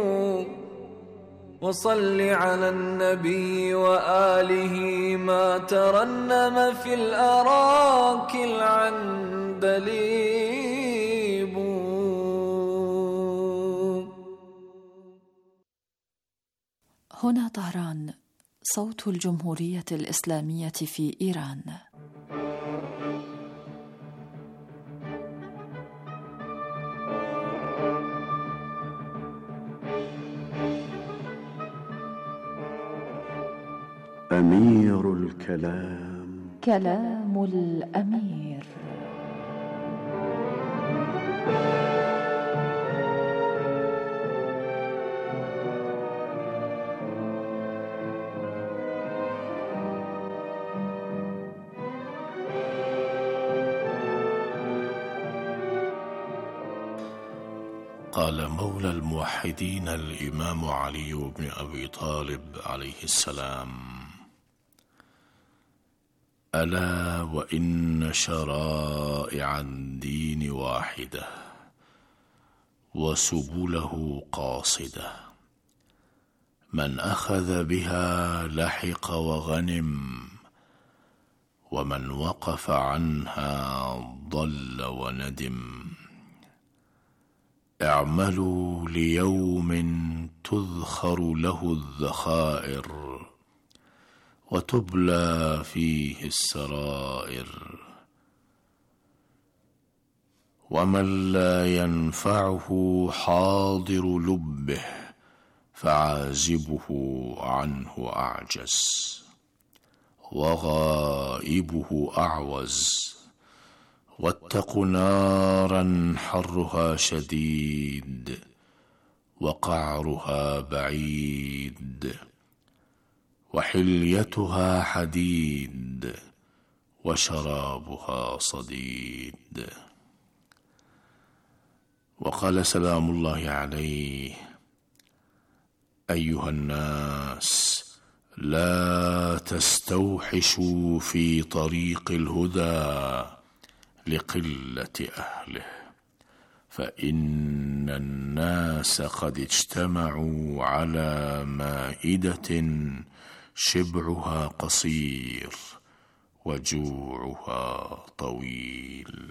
وصل على النبي وآله ما ترنم في الأراك العندليب. هنا طهران، صوت الجمهورية الإسلامية في إيران. أمير الكلام كلام الأمير. قال مولى الموحدين الإمام علي بن أبي طالب عليه السلام: ألا وإن شرائع الدين واحدة وسبله قاصدة، من أخذ بها لحق وغنم، ومن وقف عنها ضل وندم. اعملوا ليوم تذخر له الذخائر، وتبلى فيه السرائر، ومن لا ينفعه حاضر لبه فعازبه عنه أعجز، وغائبه أعوز. واتقوا نارا حرها شديد وقعرها بعيد، وحليتها حديد وشرابها صديد. وقال سلام الله عليه: أيها الناس، لا تستوحشوا في طريق الهدى لقلة أهله، فإن الناس قد اجتمعوا على مائدة شبعها قصير وجوعها طويل.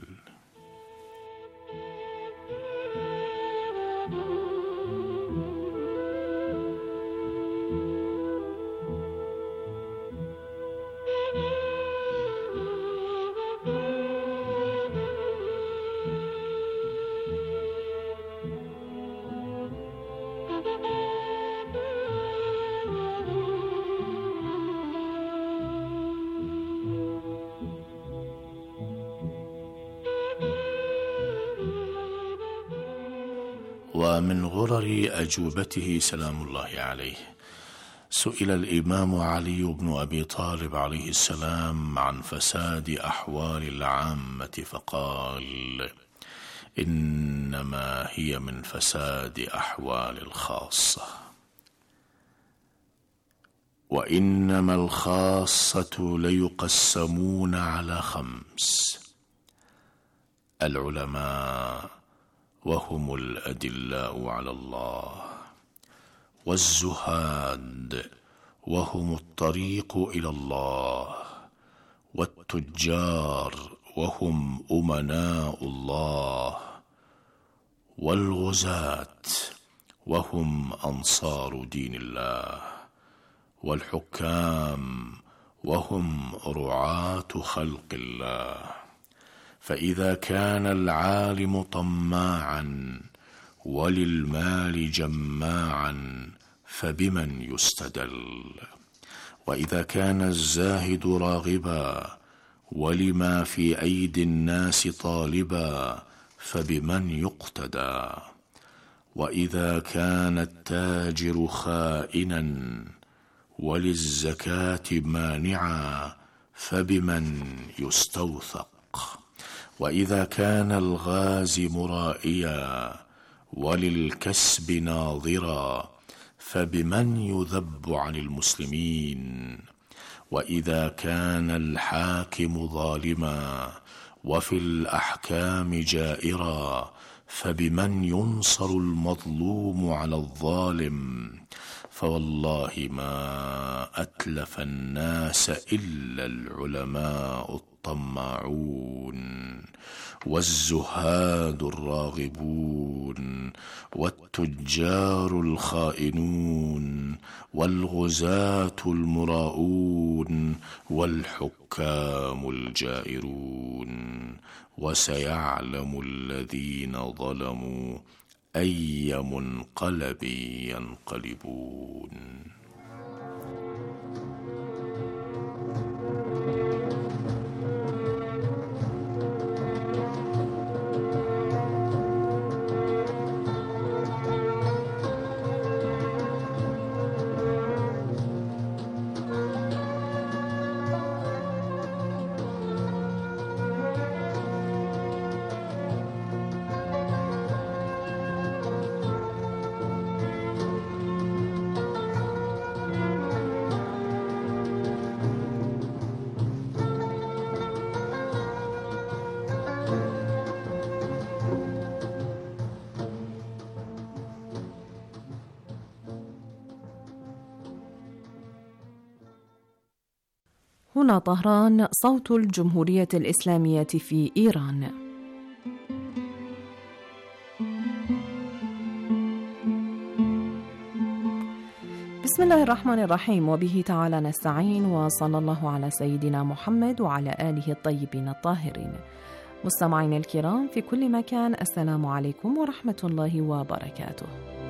ومن غرر أجوبته سلام الله عليه، سئل الإمام علي بن أبي طالب عليه السلام عن فساد أحوال العامة فقال: إنما هي من فساد أحوال الخاصة، وإنما الخاصة ليقسمون على خمس: العلماء وهم الأدلاء على الله، والزهاد وهم الطريق إلى الله، والتجار وهم أمناء الله، والغزاة وهم أنصار دين الله، والحكام وهم رعاة خلق الله. فإذا كان العالم طماعا وللمال جماعا فبمن يستدل؟ وإذا كان الزاهد راغبا ولما في أيدي الناس طالبا فبمن يقتدى؟ وإذا كان التاجر خائنا وللزكاة مانعا فبمن يستوثق؟ وإذا كان الغازي مرائيا وللكسب ناظرا فبمن يذب عن المسلمين؟ وإذا كان الحاكم ظالما وفي الأحكام جائرا فبمن ينصر المظلوم على الظالم؟ فوالله ما أتلف الناس إلا العلماء الطماعون، والزهاد الراغبون، والتجار الخائنون، والغزاة المراؤون، والحكام الجائرون. وسيعلم الذين ظلموا أي منقلب ينقلبون. هنا طهران، صوت الجمهورية الإسلامية في إيران. بسم الله الرحمن الرحيم، وبه تعالى نستعين، وصلى الله على سيدنا محمد وعلى آله الطيبين الطاهرين. مستمعين الكرام في كل مكان، السلام عليكم ورحمة الله وبركاته.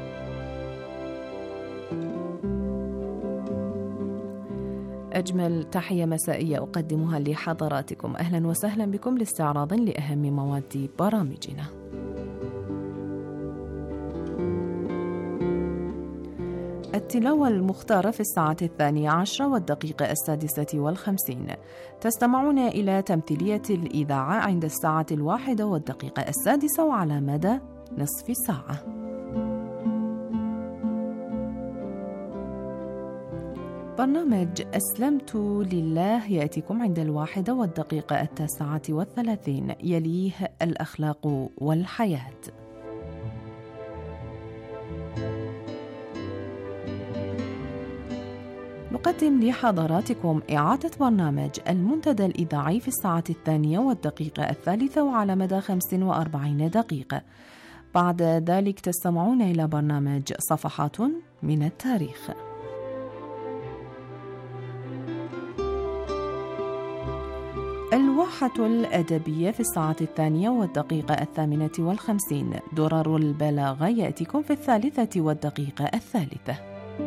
أجمل تحية مسائية أقدمها لحضراتكم، أهلا وسهلا بكم لاستعراض لأهم مواد برامجنا. التلاوة المختارة في الساعة الثانية عشرة والدقيقة السادسة والخمسين. تستمعون إلى تمثيلية الإذاعة عند الساعة الواحدة والدقيقة السادسة وعلى مدى نصف ساعة. برنامج أسلمت لله يأتيكم عند الواحدة والدقيقة التاسعة والثلاثين، يليه الأخلاق والحياة. نقدم لحضراتكم إعادة برنامج المنتدى الإذاعي في الساعة الثانية والدقيقة الثالثة وعلى مدى خمس وأربعين دقيقة. بعد ذلك تستمعون إلى برنامج صفحات من التاريخ. الواحة الأدبية في الساعة الثانية والدقيقة الثامنة والخمسين. درر البلاغة يأتيكم في الثالثة والدقيقة الثالثة.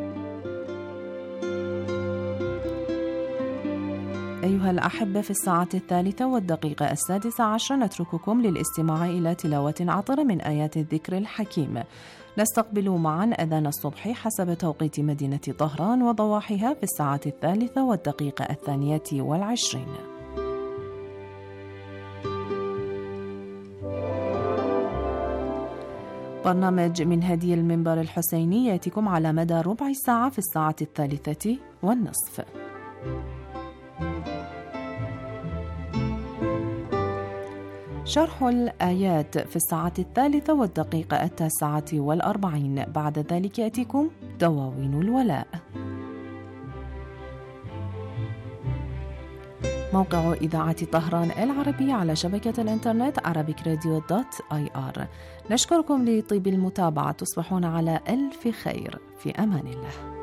أيها الأحبة، في الساعة الثالثة والدقيقة السادسة عشر نترككم للاستماع إلى تلاوة عطرة من آيات الذكر الحكيم. نستقبل معا أذان الصبح حسب توقيت مدينة طهران وضواحيها في الساعة الثالثة والدقيقة الثانية والعشرين. برنامج من هدي المنبر الحسيني يأتيكم على مدى ربع ساعة في الساعة الثالثة والنصف. شرح الآيات في الساعة الثالثة والدقيقة التاسعة والأربعين. بعد ذلك يأتيكم دواوين الولاء. موقع إذاعة طهران العربية على شبكة الإنترنت arabic radio dot i r. نشكركم لطيب المتابعة، تصبحون على ألف خير، في أمان الله.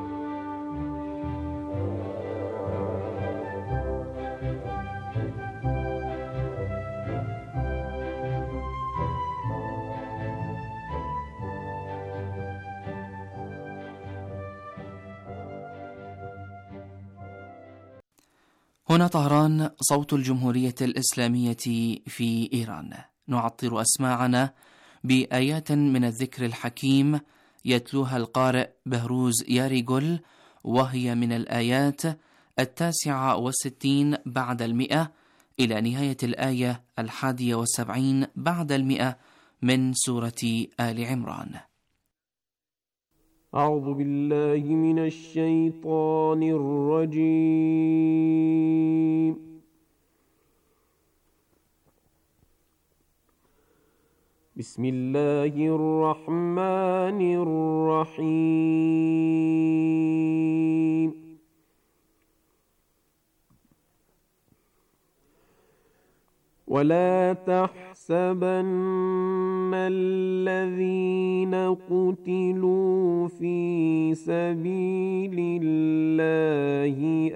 هنا طهران، صوت الجمهورية الإسلامية في إيران. نعطر أسماعنا بآيات من الذكر الحكيم يتلوها القارئ بهروز ياريغول، وهي من الآيات التاسعة والستين بعد المئة إلى نهاية الآية الحادية والسبعين بعد المئة من سورة آل عمران. أعوذ بالله من الشيطان الرجيم. بسم الله الرحمن الرحيم. ولا تحسبن الذين قتلوا في سبيل الله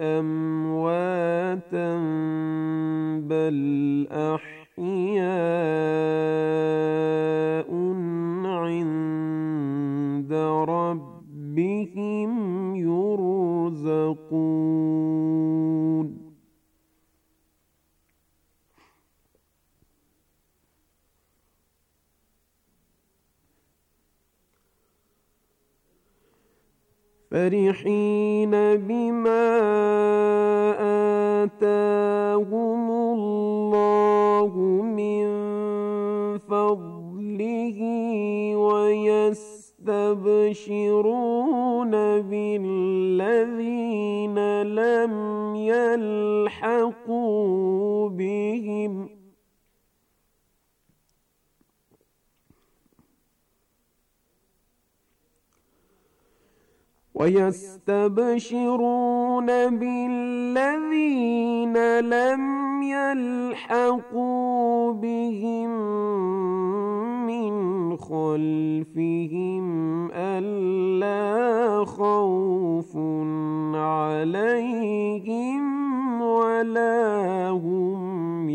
أمواتا بل أحياء عند ربهم يرزقون. فرحين بما آتاهم الله من فضله ويستبشرون بالذين لم يلحقوا بهم ويستبشرون بالذين لم يلحقوا بهم من خلفهم ألا خوف عليهم ولا هم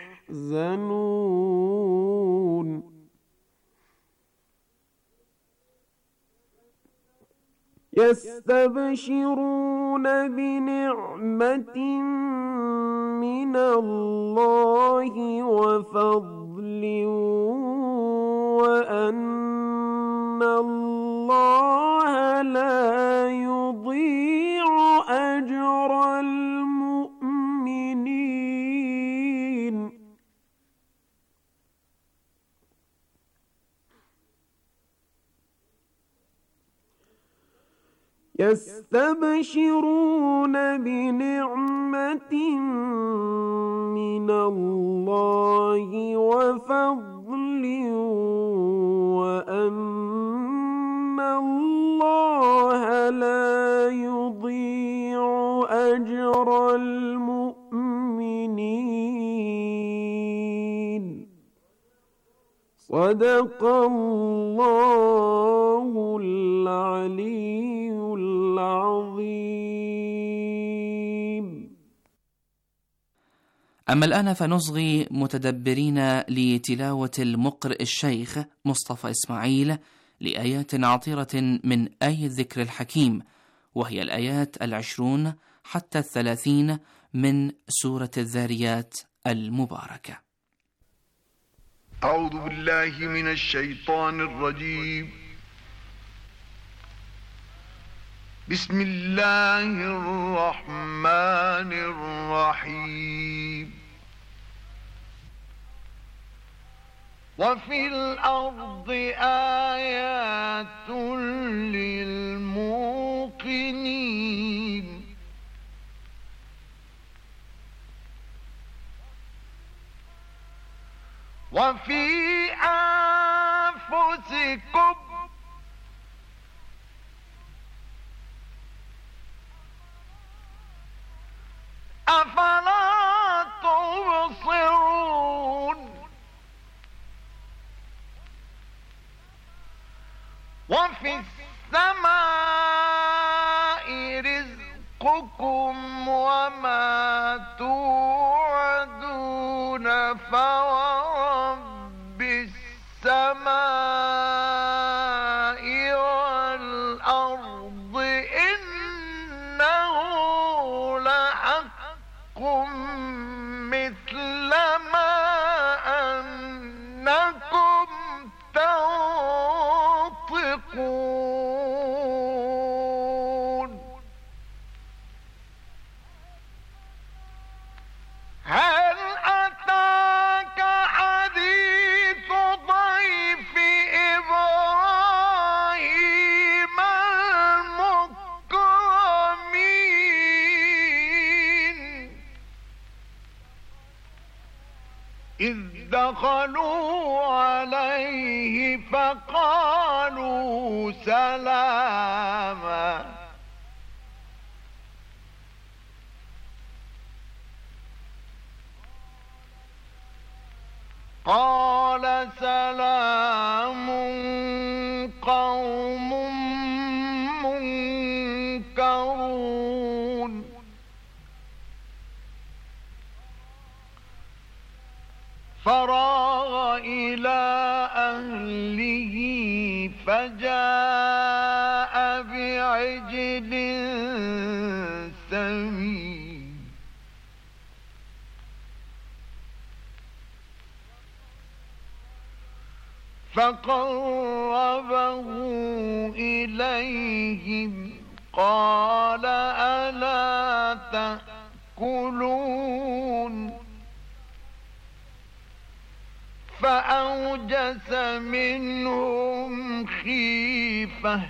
يحزنون يستبشرون بنعمة من الله وفضل وأن الله لا يضيع أجر المؤمنين يستبشرون بنعمة من الله وفضل وأن الله لا يضيع أجر المؤمنين صدق الله العلي العظيم. أما الآن فنصغي متدبرين لتلاوة المقرئ الشيخ مصطفى إسماعيل لآيات عطرة من آية الذكر الحكيم، وهي الآيات العشرون حتى الثلاثين من سورة الذاريات المباركة. أعوذ بالله من الشيطان الرجيم. بسم الله الرحمن الرحيم. وفي الأرض آيات للموقنين وفي أنفسكم أفلا تبصرون وفي السماء رزقكم وما توعدون فورب السماء والأرض إنه لحق مثل ما أنكم تنطقون. هل أتاك حديث ضيف إبراهيم المكرمين إذ دخلوا عليه فقالوا سلاما قال سلام قوم منكرون فراغ إلى أهله فجاء بعجل سمين فقربه إليهم قال ألا تأكلون فأوجس منهم خيفة